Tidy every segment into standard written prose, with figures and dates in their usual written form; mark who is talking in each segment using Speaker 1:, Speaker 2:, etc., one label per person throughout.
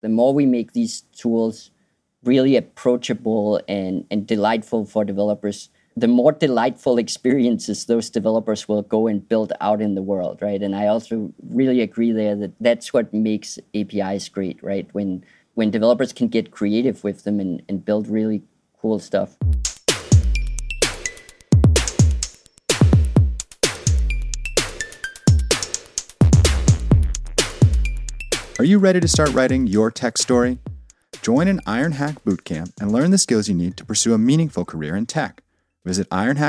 Speaker 1: The more we make these tools really approachable and delightful for developers, the more delightful experiences those developers will go and build out in the world, right? And I also really agree there that that's what makes APIs great, right? When developers can get creative with them and build really cool stuff.
Speaker 2: Are you ready to start writing your tech story? Join an Ironhack bootcamp and learn the skills you need to pursue a meaningful career in tech. Visit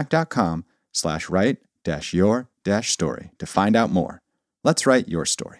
Speaker 2: ironhack.com/write-your-story to find out more. Let's write your story.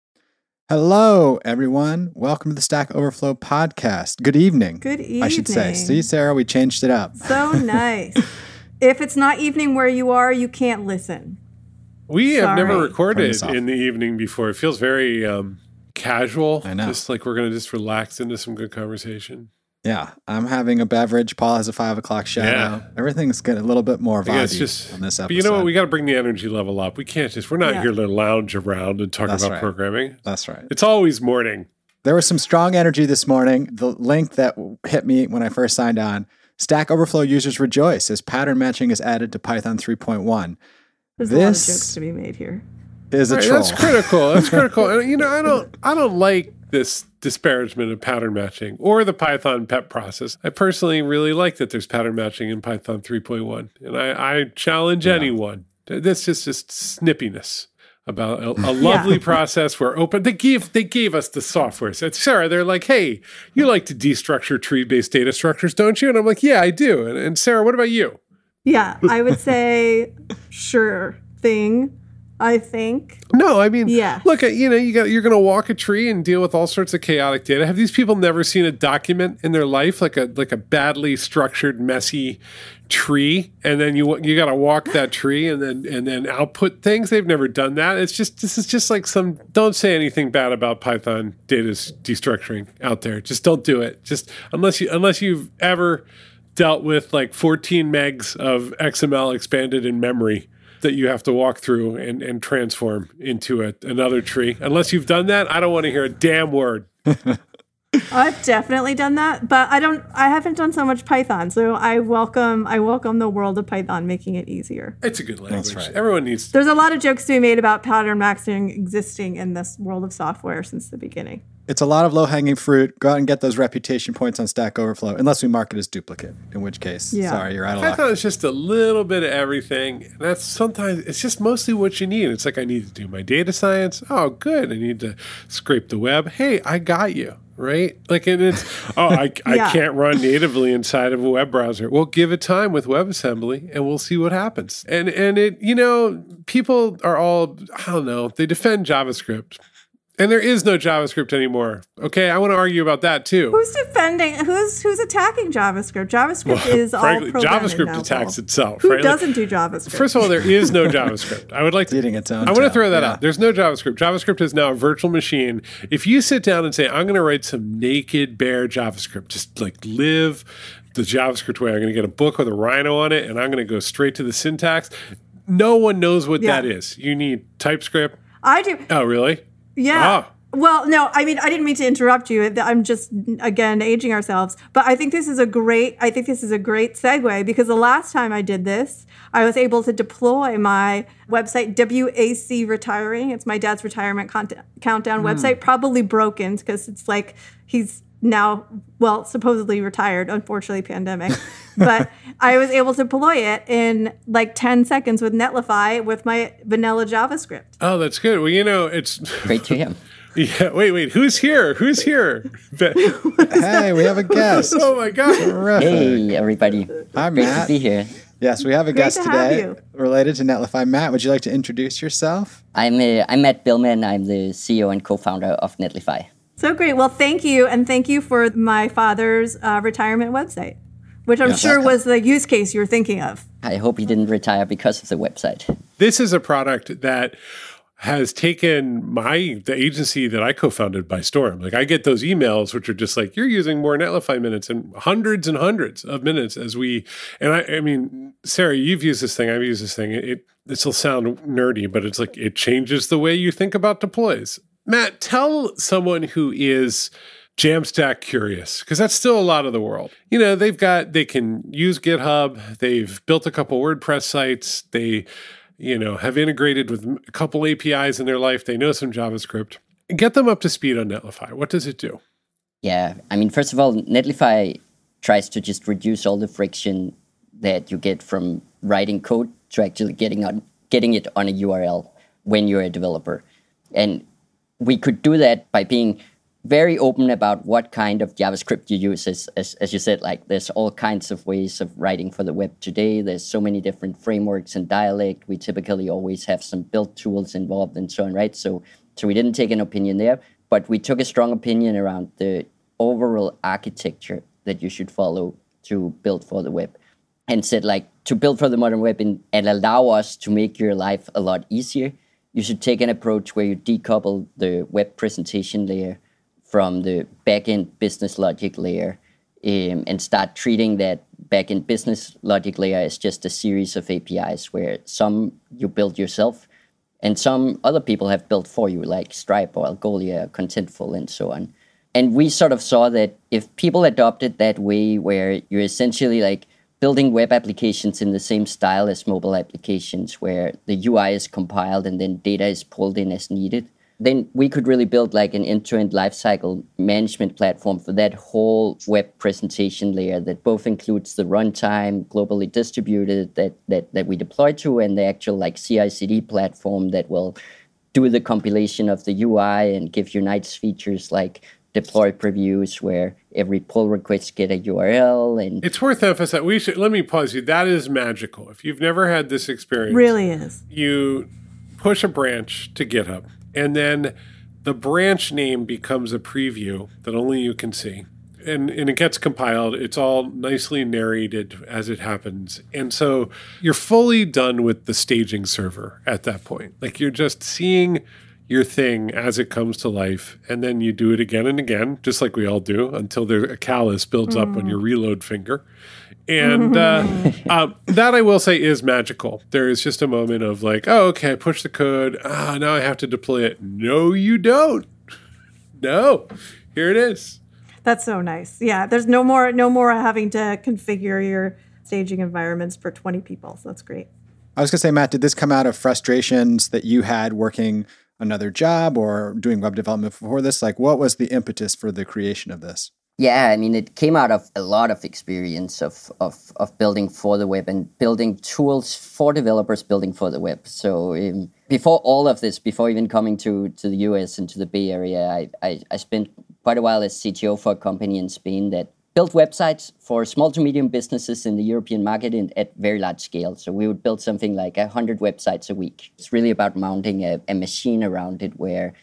Speaker 2: Hello, everyone. Welcome to the Stack Overflow podcast. Good evening.
Speaker 3: Good evening.
Speaker 2: I should say. See, Sarah, we changed it up.
Speaker 3: So nice. If it's not evening where you are, you can't listen.
Speaker 4: We have never
Speaker 2: Turn
Speaker 4: recorded
Speaker 2: this off.
Speaker 4: in the evening before. It feels very casual.
Speaker 2: I know.
Speaker 4: Just like we're going to just relax into some good conversation.
Speaker 2: Yeah, I'm having a beverage. Paul has a 5 o'clock shadow.
Speaker 4: Yeah.
Speaker 2: Everything's getting a little bit more
Speaker 4: Yeah, it's
Speaker 2: vibey
Speaker 4: just,
Speaker 2: on this episode.
Speaker 4: but you know what? We got to bring the energy level up. We can't just, we're not here to lounge around and talk
Speaker 2: That's
Speaker 4: about
Speaker 2: right.
Speaker 4: programming.
Speaker 2: That's right.
Speaker 4: It's always morning.
Speaker 2: There was some strong energy this morning. The link that hit me when I first signed on, Stack Overflow users rejoice as pattern matching is added to Python 3.1.
Speaker 3: There's a lot of jokes to be made here.
Speaker 2: Is a
Speaker 4: Right,
Speaker 2: troll.
Speaker 4: that's critical. That's critical. And you know, I don't like this disparagement of pattern matching or the Python PEP process. I personally really like that there's pattern matching in Python 3.1. And I challenge anyone. This is just snippiness about a lovely process where open. They gave us the software. So Sarah, they're like, hey, you like to destructure tree-based data structures, don't you? And I'm like, yeah, I do. And Sarah, what about you?
Speaker 3: Yeah, I would say sure thing. I think.
Speaker 4: No, I mean,
Speaker 3: Yeah.
Speaker 4: look, you're going to walk a tree and deal with all sorts of chaotic data. Have these people never seen a document in their life, like a badly structured, messy tree, and then you got to walk that tree and then output things? They've never done that. This is just like some. Don't say anything bad about Python data destructuring out there. Just don't do it. Just unless you've ever dealt with like 14 megs of XML expanded in memory that you have to walk through and transform into another tree. Unless you've done that, I don't want to hear a damn word.
Speaker 3: I've definitely done that, but I haven't done so much Python. So I welcome the world of Python, making it easier.
Speaker 4: It's a good language.
Speaker 2: That's right.
Speaker 4: Everyone needs.
Speaker 3: There's a lot of jokes to be made about pattern matching existing in this world of software since the beginning.
Speaker 2: It's a lot of low-hanging fruit. Go out and get those reputation points on Stack Overflow, unless we mark it as duplicate, in which case, sorry, you're out of luck.
Speaker 4: Python is just a little bit of everything. And that's sometimes, it's just mostly what you need. It's like, I need to do my data science. Oh, good. I need to scrape the web. Hey, I got you. Right? Like, and it's, I can't run natively inside of a web browser. Well, give it time with WebAssembly and we'll see what happens. And it, people are all, I don't know, they defend JavaScript. And there is no JavaScript anymore. Okay, I want to argue about that too.
Speaker 3: Who's defending? Who's attacking JavaScript? JavaScript is
Speaker 4: frankly,
Speaker 3: all programmed
Speaker 4: JavaScript
Speaker 3: now,
Speaker 4: attacks
Speaker 3: Paul.
Speaker 4: itself.
Speaker 3: Who
Speaker 4: right?
Speaker 3: doesn't do JavaScript?
Speaker 4: First of all, there is no JavaScript. I would like to.
Speaker 2: Eating its own
Speaker 4: I want to
Speaker 2: tail.
Speaker 4: throw that
Speaker 2: Yeah.
Speaker 4: out. There's no JavaScript. JavaScript is now a virtual machine. If you sit down and say, I'm going to write some naked, bare JavaScript, just like live the JavaScript way. I'm going to get a book with a rhino on it, and I'm going to go straight to the syntax. No one knows what that is. You need TypeScript.
Speaker 3: I do.
Speaker 4: Oh, really?
Speaker 3: Yeah.
Speaker 4: Oh.
Speaker 3: Well, no, I mean, I didn't mean to interrupt you. I'm just, again, aging ourselves. But I think this is a great segue, because the last time I did this, I was able to deploy my website, WAC Retiring. It's my dad's retirement countdown website, probably broken because it's like he's now, well, supposedly retired, unfortunately, pandemic. But I was able to deploy it in like 10 seconds with Netlify with my vanilla JavaScript.
Speaker 4: Oh, that's good. Well, it's
Speaker 1: Great to hear.
Speaker 4: Yeah. Wait. Who's here?
Speaker 2: Hey, we have a guest.
Speaker 4: Oh my God.
Speaker 2: Terrific.
Speaker 1: Hey, everybody.
Speaker 2: Hi,
Speaker 1: Great to
Speaker 2: Matt.
Speaker 1: be here.
Speaker 2: Yes, we have a guest
Speaker 3: to have
Speaker 2: today
Speaker 3: you.
Speaker 2: related to Netlify. Matt, would you like to introduce yourself?
Speaker 1: I'm Matt Billman. I'm the CEO and co-founder of Netlify.
Speaker 3: So great. Well, thank you. And thank you for my father's retirement website, which I'm sure was the use case you were thinking of.
Speaker 1: I hope he didn't retire because of the website.
Speaker 4: This is a product that has taken the agency that I co-founded by storm. Like, I get those emails, which are just like, you're using more Netlify minutes and hundreds of minutes I mean, Sarah, you've used this thing. I've used this thing. This will sound nerdy, but it's like, it changes the way you think about deploys. Matt, tell someone who is Jamstack curious, because that's still a lot of the world. They can use GitHub. They've built a couple WordPress sites. They, have integrated with a couple APIs in their life. They know some JavaScript. Get them up to speed on Netlify. What does it do?
Speaker 1: Yeah, I mean, first of all, Netlify tries to just reduce all the friction that you get from writing code to actually getting it on a URL when you're a developer. And we could do that by being very open about what kind of JavaScript you use. As you said, like there's all kinds of ways of writing for the web today. There's so many different frameworks and dialect. We typically always have some build tools involved and so on, right? So we didn't take an opinion there, but we took a strong opinion around the overall architecture that you should follow to build for the web. And said, like, to build for the modern web and allow us to make your life a lot easier, you should take an approach where you decouple the web presentation layer from the backend business logic layer and start treating that backend business logic layer as just a series of APIs where some you build yourself and some other people have built for you, like Stripe or Algolia, Contentful, and so on. And we sort of saw that if people adopted that way where you're essentially like building web applications in the same style as mobile applications where the UI is compiled and then data is pulled in as needed, then we could really build like an end-to-end lifecycle management platform for that whole web presentation layer that both includes the runtime, globally distributed that we deploy to, and the actual like CI/CD platform that will do the compilation of the UI and give you nice features like deploy previews where every pull request get a URL. And
Speaker 4: it's worth emphasizing. Let me pause you. That is magical. If you've never had this experience,
Speaker 3: really is.
Speaker 4: You push a branch to GitHub, and then the branch name becomes a preview that only you can see. And it gets compiled. It's all nicely narrated as it happens. And so you're fully done with the staging server at that point. Like you're just seeing your thing as it comes to life, and then you do it again and again, just like we all do, until a callus builds up on your reload finger. And that I will say is magical. There is just a moment of like, oh, okay, I push the code. Now I have to deploy it. No, you don't. No, here it is.
Speaker 3: That's so nice. Yeah, there's no more having to configure your staging environments for 20 people. So that's great.
Speaker 2: I was going to say, Matt, did this come out of frustrations that you had working another job or doing web development before this? Like, what was the impetus for the creation of this?
Speaker 1: Yeah, I mean, it came out of a lot of experience of building for the web and building tools for developers building for the web. So before all of this, before even coming to the US and to the Bay Area, I spent quite a while as CTO for a company in Spain that built websites for small to medium businesses in the European market at very large scale. So we would build something like 100 websites a week. It's really about mounting a machine around it where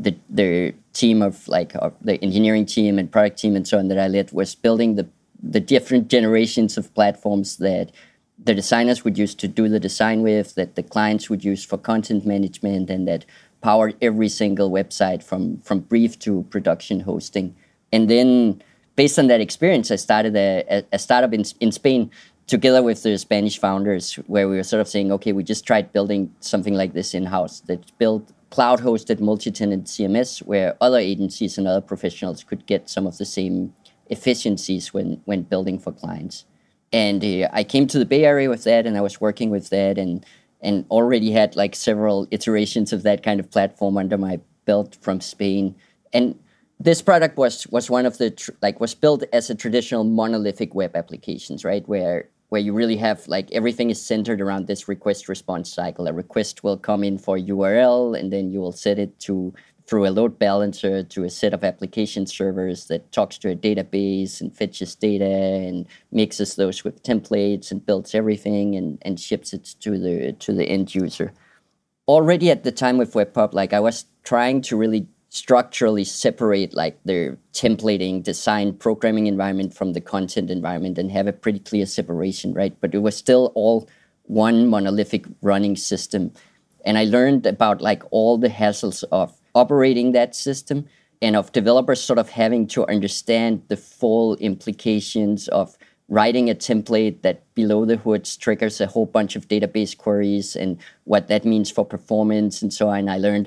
Speaker 1: the team of the engineering team and product team and so on that I led was building the different generations of platforms that the designers would use to do the design with, that the clients would use for content management, and that powered every single website from brief to production hosting. And then based on that experience, I started a startup in Spain together with the Spanish founders where we were sort of saying, okay, we just tried building something like this in-house that built cloud-hosted multi-tenant CMS where other agencies and other professionals could get some of the same efficiencies when building for clients. And I came to the Bay Area with that, and I was working with that and already had like several iterations of that kind of platform under my belt from Spain. And this product was one of the was built as a traditional monolithic web applications, right? Where you really have like everything is centered around this request response cycle. A request will come in for a URL, and then you will set it through a load balancer to a set of application servers that talks to a database and fetches data and mixes those with templates and builds everything and ships it to the end user. Already at the time with Webpub, I was trying to really structurally separate the templating, design, programming environment from the content environment and have a pretty clear separation, right? But it was still all one monolithic running system. And I learned about all the hassles of operating that system and of developers sort of having to understand the full implications of writing a template that below the hood triggers a whole bunch of database queries and what that means for performance and so on. I learned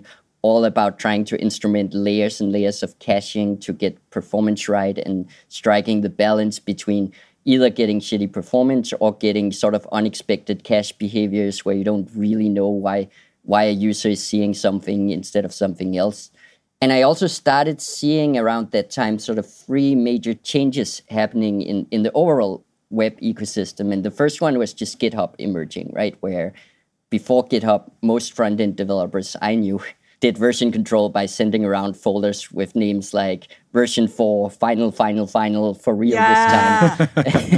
Speaker 1: all about trying to instrument layers and layers of caching to get performance right and striking the balance between either getting shitty performance or getting sort of unexpected cache behaviors where you don't really know why a user is seeing something instead of something else. And I also started seeing around that time sort of 3 major changes happening in the overall web ecosystem. And the first one was just GitHub emerging, right? Where before GitHub, most front-end developers I knew did version control by sending around folders with names like version 4, final, for real this time.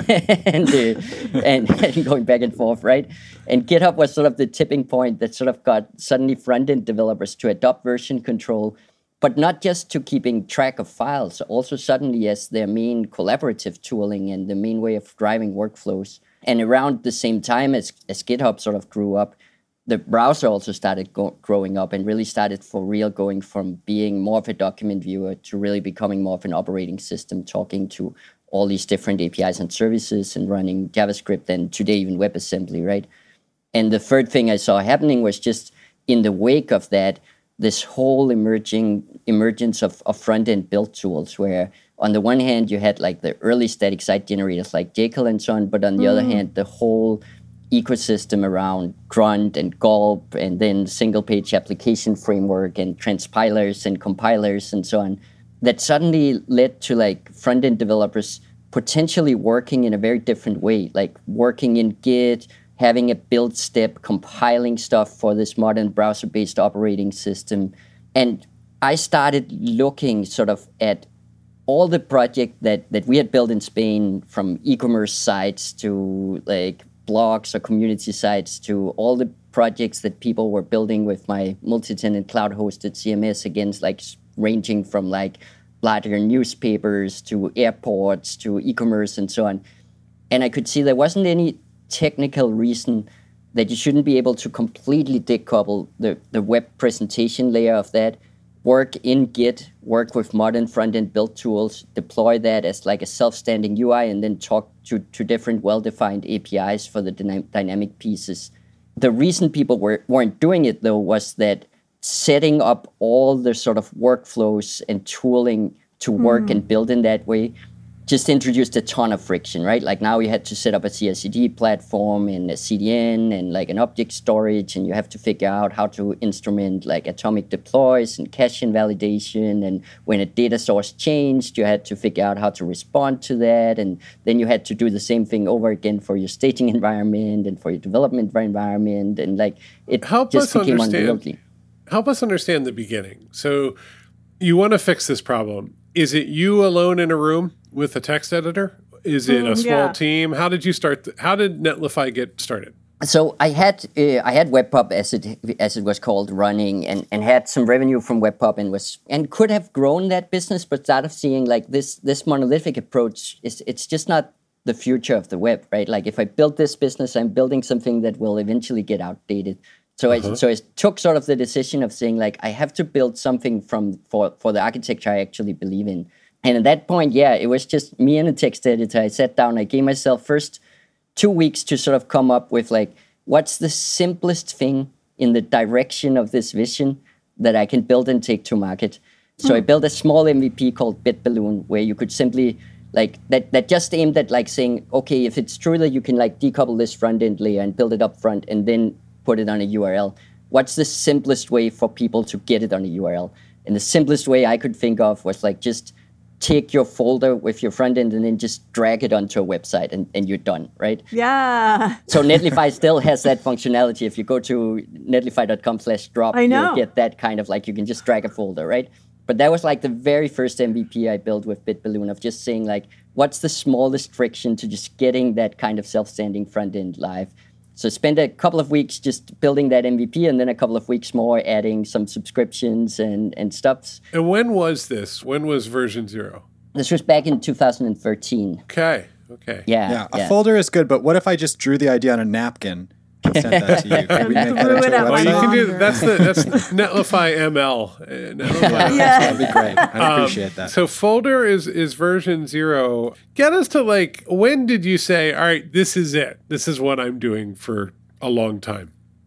Speaker 1: and going back and forth, right? And GitHub was sort of the tipping point that sort of got suddenly front-end developers to adopt version control, but not just to keeping track of files, also suddenly as their main collaborative tooling and the main way of driving workflows. And around the same time as GitHub sort of grew up, the browser also started growing up and really started for real going from being more of a document viewer to really becoming more of an operating system, talking to all these different APIs and services and running JavaScript and today even WebAssembly, right? And the third thing I saw happening was just in the wake of that, this whole emergence of front-end build tools where on the one hand, you had like the early static site generators like Jekyll and so on, but on the other hand, the whole ecosystem around Grunt and Gulp and then single-page application framework and transpilers and compilers and so on, that suddenly led to like front-end developers potentially working in a very different way, like working in Git, having a build step, compiling stuff for this modern browser-based operating system. And I started looking sort of at all the project that we had built in Spain, from e-commerce sites to like blogs or community sites to all the projects that people were building with my multi-tenant cloud-hosted CMS, against like ranging from like larger newspapers to airports to e-commerce and so on. And I could see there wasn't any technical reason that you shouldn't be able to completely decouple the web presentation layer of that, work in Git, work with modern front-end build tools, deploy that as like a self-standing UI, and then talk to different well-defined APIs for the dynamic pieces. The reason people weren't doing it, though, was that setting up all the sort of workflows and tooling to work and build in that way just introduced a ton of friction, right? Like now you had to set up a CI/CD platform and a CDN and like an object storage, and you have to figure out how to instrument like atomic deploys and cache invalidation. And when a data source changed, you had to figure out how to respond to that. And then you had to do the same thing over again for your staging environment and for your development environment. And like it just became unwieldy.
Speaker 4: Help us understand the beginning. So you want to fix this problem. Is it you alone in a room with a text editor? Is it a small team? How did you start? How did Netlify get started?
Speaker 1: So I had Webpub as it was called running, and had some revenue from Webpub and could have grown that business, but started seeing like this monolithic approach it's just not the future of the web, right? Like if I build this business, I'm building something that will eventually get outdated. So I took sort of the decision of saying like I have to build something for the architecture I actually believe in. And at that point, it was just me and a text editor. I sat down, I gave myself first 2 weeks to sort of come up with like, what's the simplest thing in the direction of this vision that I can build and take to market. So I built a small MVP called BitBalloon, where you could simply like that just aimed at like saying, okay, if it's true that you can like decouple this front end layer and build it up front and then put it on a URL, what's the simplest way for people to get it on a URL? And the simplest way I could think of was like just take your folder with your front end and then just drag it onto a website and you're done, right?
Speaker 3: Yeah.
Speaker 1: So Netlify still has that functionality. If you go to netlify.com/drop, you'll get that kind of like, you can just drag a folder, right? But that was like the very first MVP I built with BitBalloon, of just saying like, what's the smallest friction to just getting that kind of self-standing front end live? So I spent a couple of weeks just building that MVP, and then a couple of weeks more adding some subscriptions and stuff.
Speaker 4: And when was this? When was version 0?
Speaker 1: This was back in 2013.
Speaker 4: Okay.
Speaker 1: Yeah.
Speaker 2: A folder is good, but what if I just drew the idea on a napkin and sent that to you? Can we make that into a website?
Speaker 4: You can do that's Netlify ML.
Speaker 2: That'd be great. I appreciate that.
Speaker 4: So folder is version 0. Get us to like, when did you say, all right, this is it. This is what I'm doing for a long time?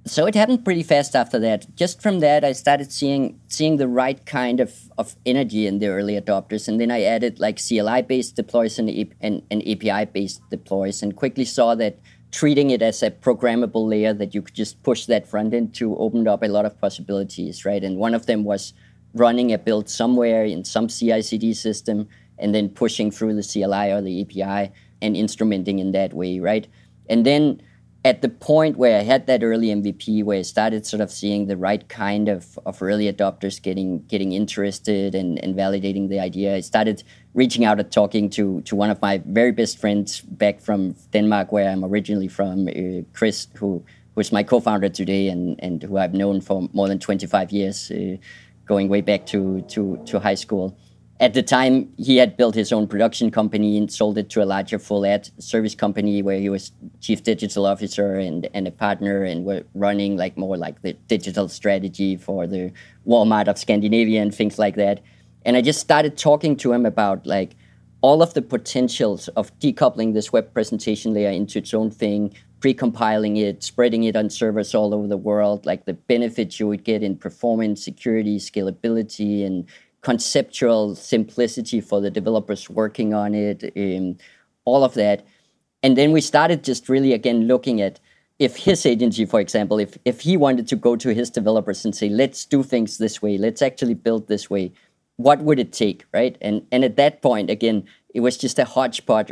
Speaker 1: So it happened pretty fast after that. Just from that, I started seeing the right kind of energy in the early adopters, and then I added like CLI-based deploys and API-based deploys, and quickly saw that treating it as a programmable layer that you could just push that front end to opened up a lot of possibilities, right? And one of them was running a build somewhere in some CI/CD system, and then pushing through the CLI or the API and instrumenting in that way, right? And then at the point where I had that early MVP, where I started sort of seeing the right kind of early adopters getting interested and validating the idea, I started reaching out and talking to one of my very best friends back from Denmark, where I'm originally from, Chris, who's my co-founder today and who I've known for more than 25 years, going way back to high school. At the time, he had built his own production company and sold it to a larger full ad service company where he was chief digital officer and a partner, and were running like more like the digital strategy for the Walmart of Scandinavia and things like that. And I just started talking to him about like all of the potentials of decoupling this web presentation layer into its own thing, pre-compiling it, spreading it on servers all over the world, like the benefits you would get in performance, security, scalability, and conceptual simplicity for the developers working on it, all of that. And then we started just really, again, looking at if his agency, for example, if he wanted to go to his developers and say, let's do things this way, let's actually build this way, what would it take, right? And at that point, again, it was just a hodgepodge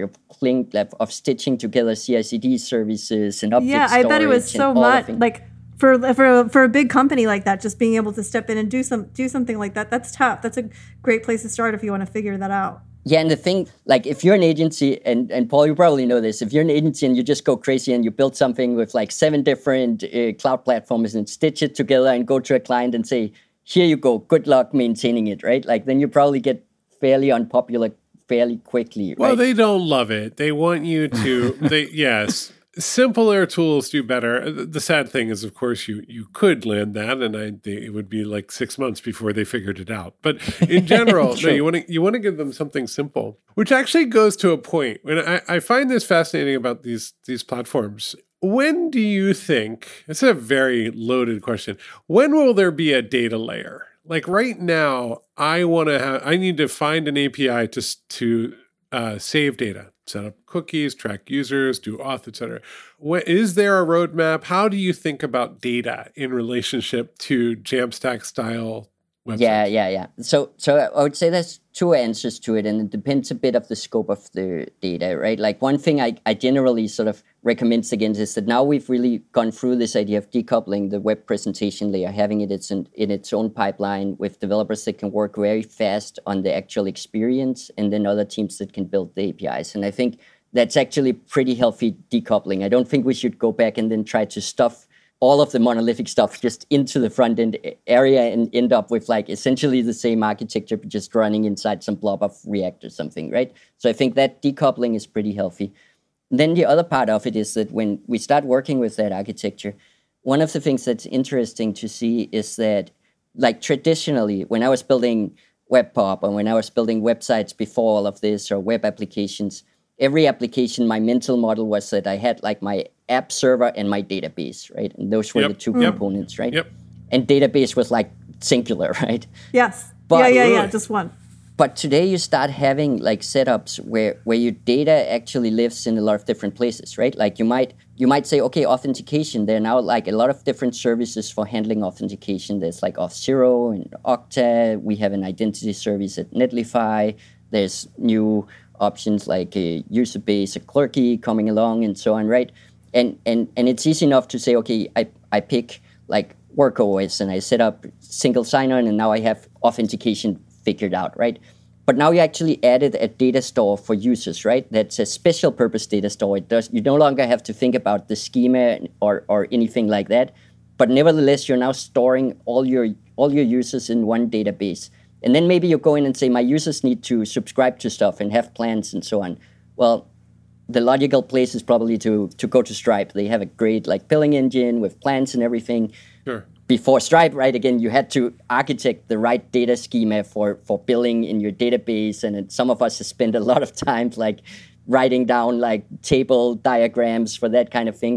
Speaker 1: of stitching together CI/CD services and update storage.
Speaker 3: I bet it was so much, like, for a big company like that, just being able to step in and do something like that, that's tough. That's a great place to start if you want to figure that out.
Speaker 1: Yeah, and the thing, like if you're an agency, and Paul, you probably know this, if you're an agency and you just go crazy and you build something with like 7 different cloud platforms and stitch it together and go to a client and say, here you go, good luck maintaining it, right? Like then you probably get fairly unpopular fairly quickly, right?
Speaker 4: Well, they don't love it. They want you to, yes. Simpler tools do better. The sad thing is, of course, you could land that, and it would be like 6 months before they figured it out. But in general, no, you want to give them something simple, which actually goes to a point. When I find this fascinating about these platforms. When do you think? It's a very loaded question. When will there be a data layer? Like right now, I need to find an API to save data, set up cookies, track users, do auth, etc. Is there a roadmap? How do you think about data in relationship to Jamstack style websites?
Speaker 1: Yeah. So I would say there's 2 answers to it, and it depends a bit of the scope of the data, right? Like one thing I generally sort of recommend against is that now we've really gone through this idea of decoupling the web presentation layer, having it in its own pipeline with developers that can work very fast on the actual experience, and then other teams that can build the APIs. And I think that's actually pretty healthy decoupling. I don't think we should go back and then try to stuff all of the monolithic stuff just into the front end area and end up with like essentially the same architecture, but just running inside some blob of React or something, right? So I think that decoupling is pretty healthy. Then the other part of it is that when we start working with that architecture, one of the things that's interesting to see is that like traditionally, when I was building WebPop and when I was building websites before all of this or web applications, every application, my mental model was that I had like my app server and my database, right? And those were the 2 components, right?
Speaker 4: Yep.
Speaker 1: And database was like singular, right?
Speaker 3: Yes.
Speaker 1: But,
Speaker 3: just one.
Speaker 1: But today you start having like setups where your data actually lives in a lot of different places, right? Like you might say, okay, authentication, there are now like a lot of different services for handling authentication. There's like Auth0 and Okta. We have an identity service at Netlify. There's new options like a Userbase, a Clerky coming along and so on, right? And it's easy enough to say, okay, I pick like WorkOS and I set up single sign-on and now I have authentication figured out, right? But now you actually added a data store for users, right? That's a special purpose data store. You no longer have to think about the schema or anything like that. But nevertheless, you're now storing all your users in one database. And then maybe you go in and say, my users need to subscribe to stuff and have plans and so on. Well, the logical place is probably to go to Stripe. They have a great like billing engine with plans and everything.
Speaker 4: Sure.
Speaker 1: Before Stripe, right, again, you had to architect the right data schema for billing in your database. And some of us have spent a lot of time like writing down like table diagrams for that kind of thing.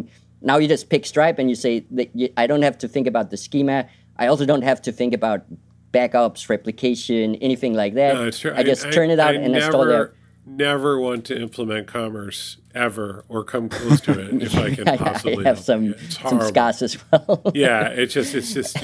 Speaker 1: Now you just pick Stripe and you say, I don't have to think about the schema. I also don't have to think about backups, replication, anything like that.
Speaker 4: No, it's true.
Speaker 1: I just turn it out and install there.
Speaker 4: Never want to implement commerce ever or come close to it if I can possibly.
Speaker 1: I have some scars as well.
Speaker 4: Yeah, it's just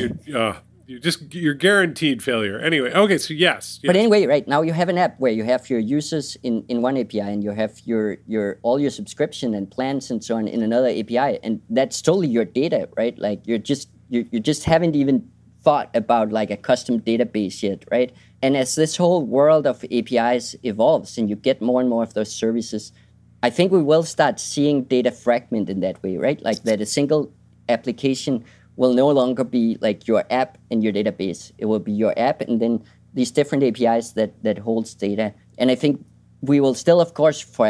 Speaker 4: you're guaranteed failure. Anyway, okay, so yes.
Speaker 1: But anyway, right now you have an app where you have your users in one API and you have your all your subscription and plans and so on in another API, and that's totally your data, right? Like you just haven't even thought about like a custom database yet, right? And as this whole world of APIs evolves and you get more and more of those services, I think we will start seeing data fragment in that way, right? Like that a single application will no longer be like your app and your database. It will be your app and then these different APIs that holds data. And I think we will still, of course, for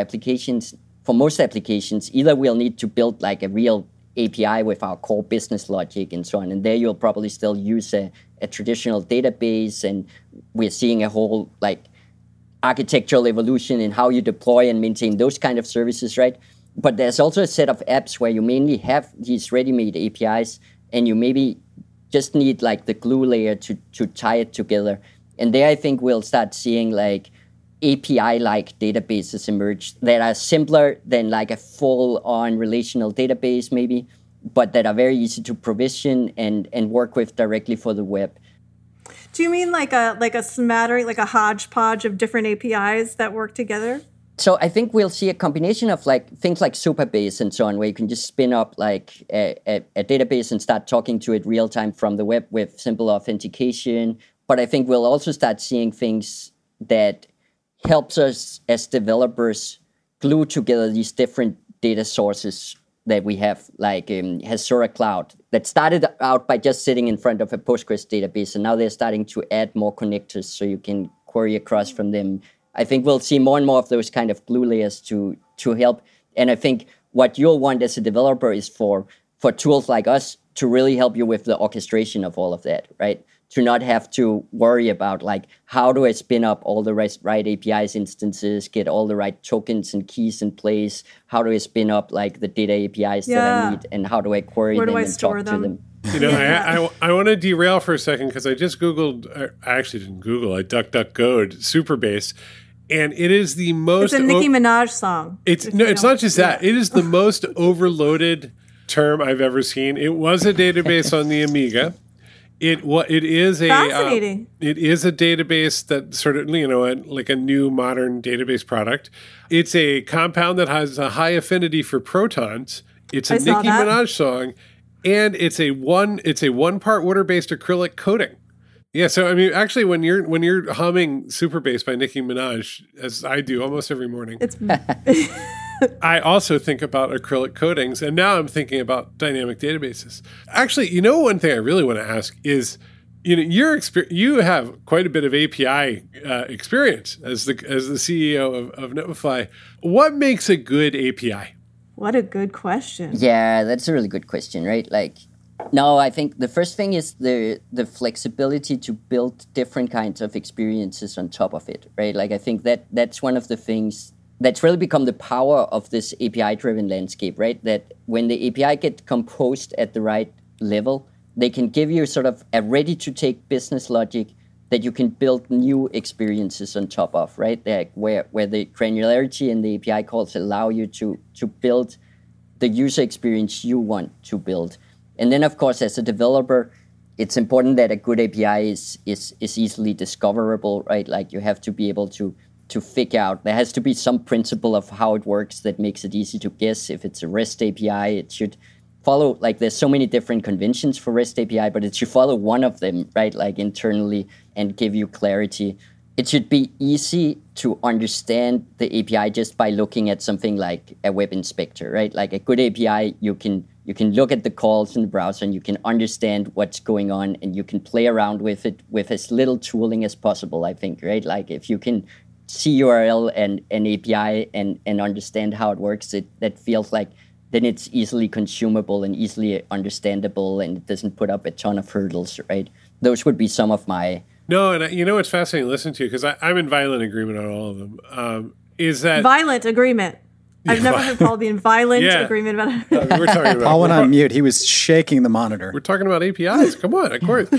Speaker 1: most applications, either we'll need to build like a real API with our core business logic and so on. And there you'll probably still use a traditional database, and we're seeing a whole like architectural evolution in how you deploy and maintain those kind of services, right? But there's also a set of apps where you mainly have these ready-made APIs and you maybe just need like the glue layer to tie it together. And there I think we'll start seeing like API-like databases emerge that are simpler than like a full-on relational database maybe, but that are very easy to provision and work with directly for the web.
Speaker 3: Do you mean like a smattering, like a hodgepodge of different APIs that work together?
Speaker 1: So I think we'll see a combination of like things like Supabase and so on, where you can just spin up like a database and start talking to it real time from the web with simple authentication. But I think we'll also start seeing things that helps us as developers glue together these different data sources that we have, like Hasura Cloud, that started out by just sitting in front of a Postgres database, and now they're starting to add more connectors so you can query across from them. I think we'll see more and more of those kind of glue layers to help. And I think what you'll want as a developer is for tools like us to really help you with the orchestration of all of that, right? To not have to worry about like, how do I spin up all the right APIs instances, get all the right tokens and keys in place? How do I spin up like the data APIs that I need, and how do I query them and talk to them?
Speaker 4: You know, I want to derail for a second because I just Googled, I actually didn't Google, I DuckDuckGo'd Supabase. And it is the most...
Speaker 3: It's a Nicki Minaj song.
Speaker 4: It's not just that. It is the most overloaded term I've ever seen. It was a database on the Amiga. It is a
Speaker 3: fascinating.
Speaker 4: It is a database that sort of, like a new modern database product. It's a compound that has a high affinity for protons. It's a Nicki Minaj song, and it's a one part water-based acrylic coating. Yeah, so I mean, actually, when you're humming Supabase by Nicki Minaj, as I do almost every morning, I also think about acrylic coatings, and now I'm thinking about dynamic databases. Actually, one thing I really want to ask is, you have quite a bit of API experience as the CEO of Netlify. What makes a good API?
Speaker 3: What a good question.
Speaker 1: Yeah, that's a really good question, right? No, I think the first thing is the flexibility to build different kinds of experiences on top of it, right? Like I think that's one of the things that's really become the power of this API-driven landscape, right? That when the API get composed at the right level, they can give you sort of a ready-to-take business logic that you can build new experiences on top of, right? Like where the granularity in the API calls allow you to build the user experience you want to build. And then, of course, as a developer, it's important that a good API is easily discoverable, right? Like you have to be able to figure out, there has to be some principle of how it works that makes it easy to guess. If it's a REST API, it should follow, like there's so many different conventions for REST API, but it should follow one of them, right? Like internally and give you clarity. It should be easy to understand the API just by looking at something like a web inspector, right? Like a good API, you can look at the calls in the browser and you can understand what's going on and you can play around with it with as little tooling as possible, I think, right? Like if you can see URL and an API and understand how it works, that feels like then it's easily consumable and easily understandable and it doesn't put up a ton of hurdles, right? Those would be some of my...
Speaker 4: No, and it's fascinating to listen to because I'm in violent agreement on all of them. Is that...
Speaker 3: Violent agreement. I've never heard Paul be in violent
Speaker 4: Yeah.
Speaker 3: agreement about it.
Speaker 4: We're talking about
Speaker 2: Paul went on mute. He was shaking the monitor.
Speaker 4: We're talking about APIs. Come on, of course.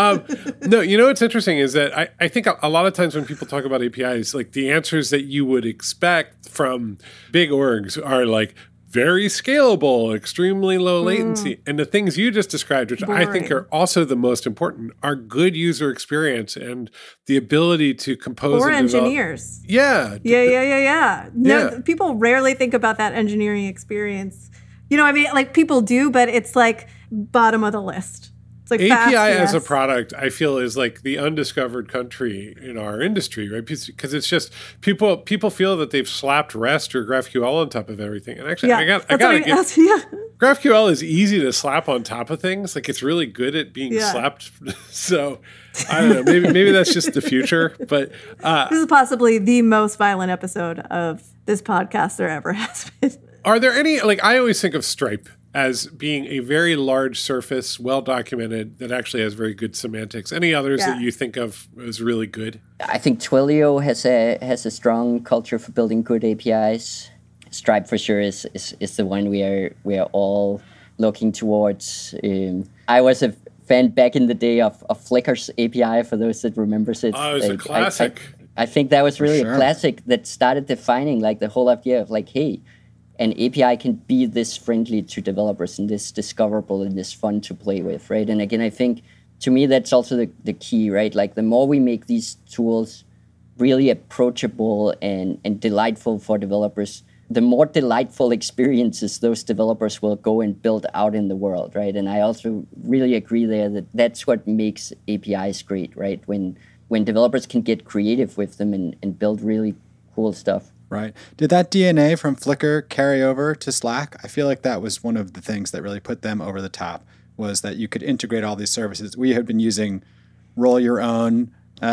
Speaker 4: No, you know what's interesting is that I think a lot of times when people talk about APIs, like the answers that you would expect from big orgs are like very scalable, extremely low latency. And the things you just described, which I think are also the most important, are good user experience and the ability to compose
Speaker 3: Or
Speaker 4: and develop.
Speaker 3: engineers.
Speaker 4: Yeah.
Speaker 3: Yeah. No,
Speaker 4: Yeah.
Speaker 3: people rarely think about that engineering experience. You know, I mean, like people do, but it's like bottom of the list. It's like
Speaker 4: API
Speaker 3: fast,
Speaker 4: as a
Speaker 3: yes.
Speaker 4: product, I feel, is like the undiscovered country in our industry, right? Because it's just people feel that they've slapped REST or GraphQL on top of everything. And actually,
Speaker 3: Yeah,
Speaker 4: I
Speaker 3: that's
Speaker 4: gotta
Speaker 3: what
Speaker 4: give
Speaker 3: yeah.
Speaker 4: GraphQL is easy to slap on top of things. Like it's really good at being
Speaker 3: Yeah.
Speaker 4: slapped. So I don't know. Maybe that's just the future. But
Speaker 3: This is possibly the most violent episode of this podcast there ever has been.
Speaker 4: are there any, like, I always think of Stripe as being a very large surface, well documented, that actually has very good semantics. Any others that you think of as really good?
Speaker 1: I think Twilio has a strong culture for building good APIs. Stripe for sure is the one we are all looking towards. I was a fan back in the day of Flickr's API, for those that remembers it.
Speaker 4: Oh, it was a classic.
Speaker 1: I think that was really
Speaker 2: sure.
Speaker 1: a classic that started defining like the whole idea of like, hey, an API can be this friendly to developers and this discoverable and this fun to play with, right? And again, I think to me that's also the key, right? Like the more we make these tools really approachable and delightful for developers, the more delightful experiences those developers will go and build out in the world, right? And I also really agree there that that's what makes APIs great, right? When developers can get creative with them and build really cool stuff.
Speaker 2: Right. Did that DNA from Flickr carry over to Slack? I feel like that was one of the things that really put them over the top, was that you could integrate all these services. We had been using Roll Your Own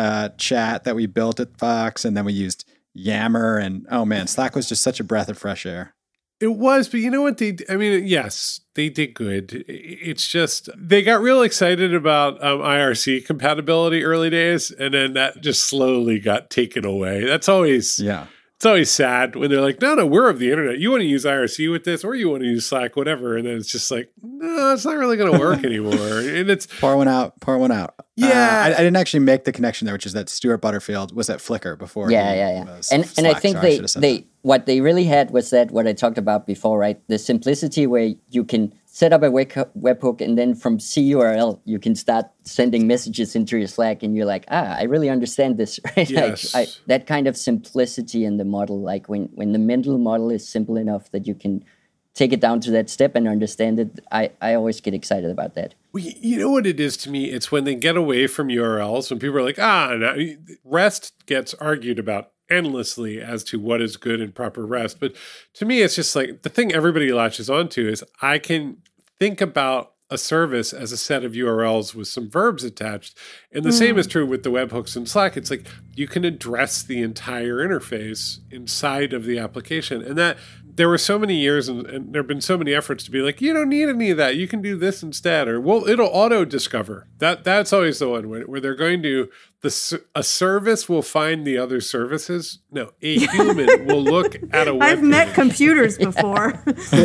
Speaker 2: chat that we built at Fox, and then we used Yammer, and oh man, Slack was just such a breath of fresh air.
Speaker 4: It was, but you know what yes, they did good. It's just, they got real excited about IRC compatibility early days, and then that just slowly got taken away. That's always...
Speaker 2: Yeah.
Speaker 4: It's always sad when they're like, no, we're of the internet. You want to use IRC with this, or you want to use Slack, whatever. And then it's just like, no, it's not really going to work anymore. And it's
Speaker 2: Pour one out.
Speaker 4: Yeah.
Speaker 2: I didn't actually make the connection there, which is that Stuart Butterfield was at Flickr before.
Speaker 1: Yeah.
Speaker 2: Was
Speaker 1: And
Speaker 2: Slack,
Speaker 1: I think
Speaker 2: so I should have said that.
Speaker 1: what they really had was that what I talked about before, right? The simplicity where you can set up a webhook and then from CURL you can start sending messages into your Slack and you're like, I really understand this, right?
Speaker 4: Yes.
Speaker 1: Like, that kind of simplicity in the model, like when the mental model is simple enough that you can take it down to that step and understand it, I always get excited about that.
Speaker 4: Well, you know what it is to me? It's when they get away from URLs, when people are like, no. REST gets argued about endlessly as to what is good and proper REST. But to me, it's just like the thing everybody latches onto is I can think about a service as a set of URLs with some verbs attached. And the same is true with the webhooks in Slack. It's like you can address the entire interface inside of the application. And that there were so many years and there have been so many efforts to be like, you don't need any of that. You can do this instead. Or, well, it'll auto-discover. That's always the one where they're going to, a service will find the other services. No, a human will look at a web
Speaker 3: I've met computers before.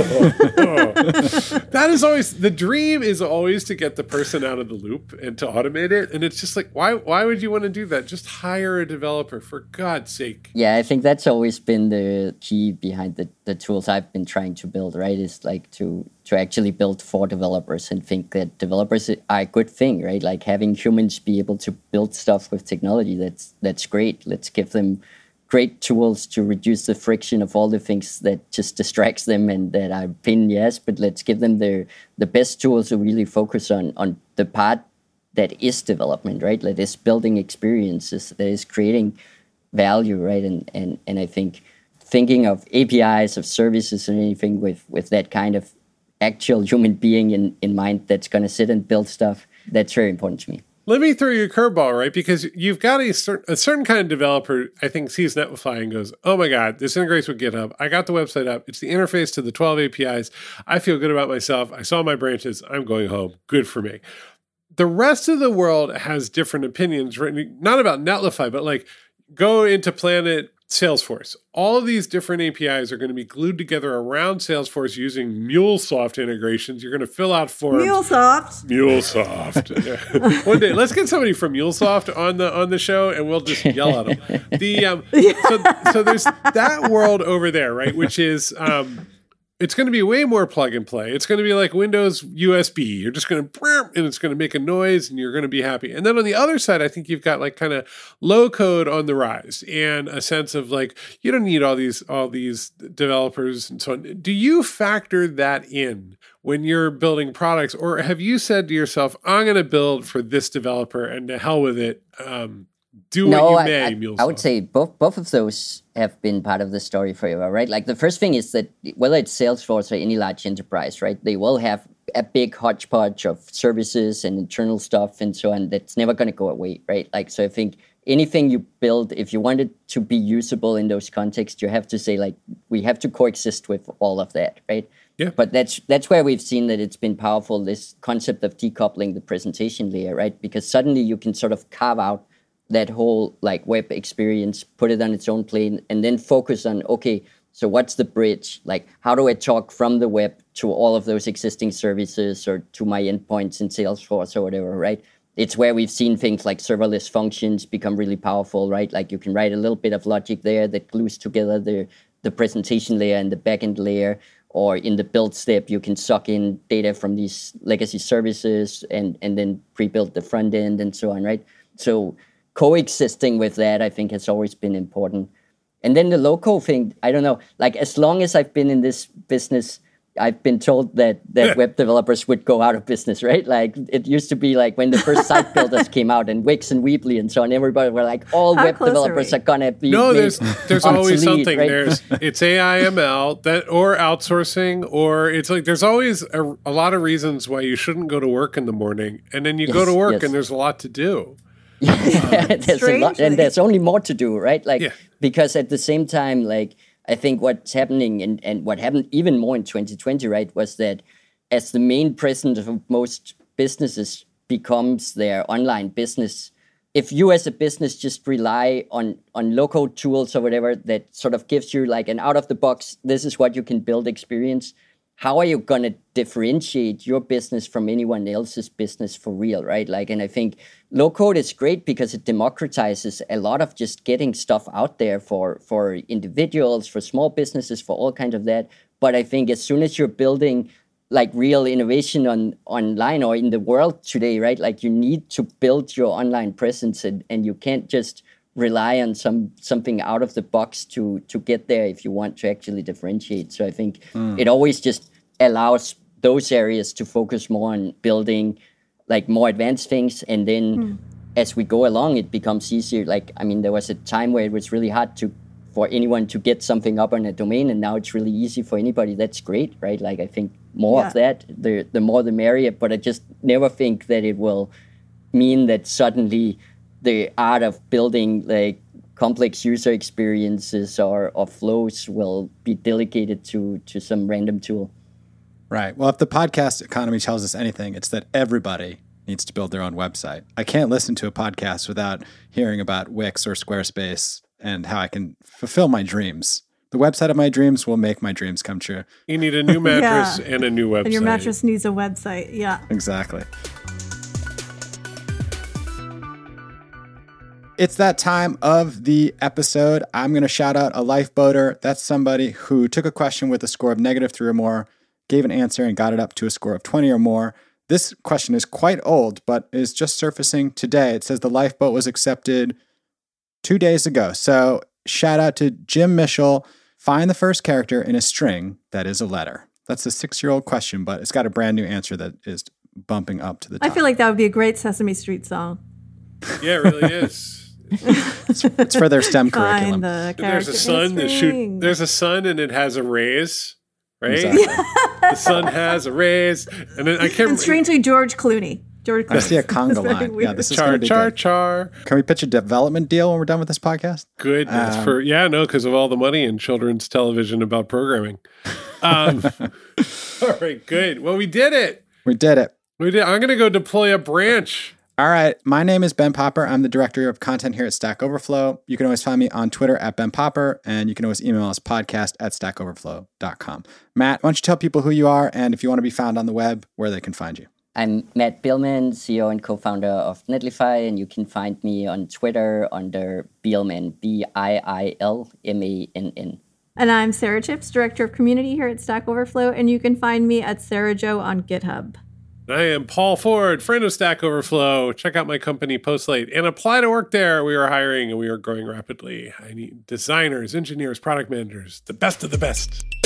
Speaker 4: That is always, the dream is always to get the person out of the loop and to automate it. And it's just like, why would you want to do that? Just hire a developer, for God's sake.
Speaker 1: Yeah, I think that's always been the key behind the tools I've been trying to build, right? Is like to actually build for developers and think that developers are a good thing, right? Like having humans be able to build stuff with technology, that's great. Let's give them great tools to reduce the friction of all the things that just distracts them and that are pain, yes, but let's give them the best tools to really focus on the part that is development, right? That is building experiences, that is creating value, right? And I think thinking of APIs, of services and anything with that kind of actual human being in mind that's going to sit and build stuff, that's very important to me.
Speaker 4: Let me throw you a curveball, right? Because you've got a certain kind of developer, I think, sees Netlify and goes, oh my God, this integrates with GitHub. I got the website up. It's the interface to the 12 APIs. I feel good about myself. I saw my branches. I'm going home. Good for me. The rest of the world has different opinions, right? Not about Netlify, but like go into Planet Salesforce. All of these different APIs are going to be glued together around Salesforce using MuleSoft integrations. You're going to fill out forms. MuleSoft. Yeah. One day, let's get somebody from MuleSoft on the show, and we'll just yell at them. So there's that world over there, right? Which is it's going to be way more plug and play. It's going to be like Windows USB. You're just going to, and it's going to make a noise and you're going to be happy. And then on the other side, I think you've got like kind of low code on the rise and a sense of like, you don't need all these developers and so on. Do you factor that in when you're building products, or have you said to yourself, I'm going to build for this developer and to hell with it? Do what you may, MuleSoft.
Speaker 1: I would say both of those have been part of the story forever, right? Like the first thing is that whether it's Salesforce or any large enterprise, right, they will have a big hodgepodge of services and internal stuff and so on that's never going to go away, right? Like, so I think anything you build, if you want it to be usable in those contexts, you have to say like, we have to coexist with all of that, right?
Speaker 4: Yeah.
Speaker 1: But that's where we've seen that it's been powerful, this concept of decoupling the presentation layer, right? Because suddenly you can sort of carve out that whole like web experience, put it on its own plane, and then focus on, okay, so what's the bridge? Like, how do I talk from the web to all of those existing services or to my endpoints in Salesforce or whatever, right? It's where we've seen things like serverless functions become really powerful, right? Like you can write a little bit of logic there that glues together the presentation layer and the backend layer, or in the build step, you can suck in data from these legacy services and then pre-build the front end and so on, right? So coexisting with that, I think, has always been important. And then the local thing, I don't know, like as long as I've been in this business, I've been told that web developers would go out of business, right? Like it used to be like when the first site builders came out and Wix and Weebly and so on, everybody were like, all web developers are going to be
Speaker 4: there's always something.
Speaker 1: Right?
Speaker 4: It's AIML that or outsourcing, or it's like there's always a lot of reasons why you shouldn't go to work in the morning. And then you go to work and there's a lot to do.
Speaker 1: There's a lot, and there's only more to do, right? Like because at the same time, like I think what's happening and what happened even more in 2020, right, was that as the main presence of most businesses becomes their online business, if you as a business just rely on local tools or whatever that sort of gives you like an out of the box, this is what you can build experience, how are you going to differentiate your business from anyone else's business for real, right? Like, and I think low code is great because it democratizes a lot of just getting stuff out there for individuals, for small businesses, for all kinds of that. But I think as soon as you're building like real innovation online or in the world today, right? Like you need to build your online presence and you can't just rely on something out of the box to get there if you want to actually differentiate. So I think it always just allows those areas to focus more on building like more advanced things. And then as we go along, it becomes easier. Like, I mean, there was a time where it was really hard for anyone to get something up on a domain, and now it's really easy for anybody. That's great, right? Like, I think more of that, the more the merrier, but I just never think that it will mean that suddenly the art of building like complex user experiences or flows will be delegated to some random tool.
Speaker 2: Right. Well, if the podcast economy tells us anything, it's that everybody needs to build their own website. I can't listen to a podcast without hearing about Wix or Squarespace and how I can fulfill my dreams. The website of my dreams will make my dreams come true.
Speaker 4: You need a new mattress and a new website.
Speaker 3: And your mattress needs a website. Yeah.
Speaker 2: Exactly. It's that time of the episode. I'm going to shout out a lifeboater. That's somebody who took a question with a score of -3 or more, gave an answer, and got it up to a score of 20 or more. This question is quite old, but is just surfacing today. It says the lifeboat was accepted 2 days ago. So shout out to Jim Mischel. Find the first character in a string that is a letter. That's a 6-year-old question, but it's got a brand new answer that is bumping up to the top.
Speaker 3: I feel like that would be a great Sesame Street song.
Speaker 4: Yeah, it really is.
Speaker 2: It's for their STEM curriculum.
Speaker 4: There's a sun there's a sun and it has a raise, right?
Speaker 2: Exactly.
Speaker 4: The sun has a raise, and then I can't.
Speaker 3: And strangely, George Clooney.
Speaker 2: I see a conga line. Yeah, this is going to be good.
Speaker 4: Char.
Speaker 2: Can we pitch a development deal when we're done with this podcast?
Speaker 4: Goodness, because of all the money in children's television about programming. All right, good. Well, we did it.
Speaker 2: We did it.
Speaker 4: I'm going to go deploy a branch.
Speaker 2: All right. My name is Ben Popper. I'm the director of content here at Stack Overflow. You can always find me on Twitter at Ben Popper, and you can always email us podcast@stackoverflow.com. Matt, why don't you tell people who you are and if you want to be found on the web, where they can find you?
Speaker 1: I'm Matt Biilmann, CEO and co-founder of Netlify, and you can find me on Twitter under Biilmann, Biilmann.
Speaker 3: And I'm Sarah Chips, Director of Community here at Stack Overflow, and you can find me at Sarah Jo on GitHub.
Speaker 4: I am Paul Ford, friend of Stack Overflow. Check out my company, Postlight, and apply to work there. We are hiring and we are growing rapidly. I need designers, engineers, product managers, the best of the best.